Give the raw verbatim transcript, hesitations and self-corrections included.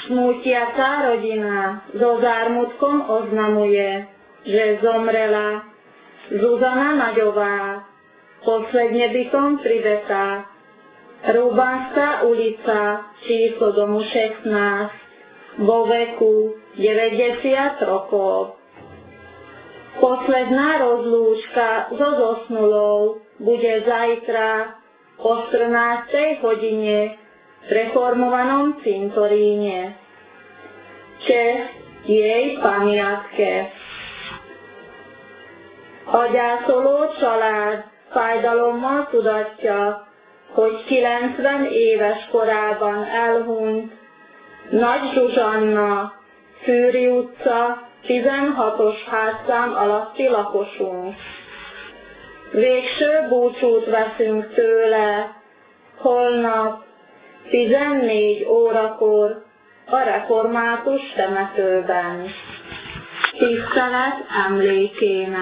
Smútiaca rodina so zármutkom oznamuje, že zomrela Zuzana Naďová, posledne bytom pri Betách, Rúbanská ulica, číslo domu šestnásť, vo veku deväťdesiat rokov. Posledná rozlúčka so zosnulou bude zajtra o štrnástej hodine v reformovanom cintoríne. Česť jej pamiatke. A gyászoló család fájdalommal tudatja, hogy kilencven éves korában elhunyt Nagy Zsuzsanna, Fűri utca, tizenhatos házszám alatti lakosunk. Végső búcsút veszünk tőle, holnap tizennégy órakor a református temetőben. Tisztelet emlékének.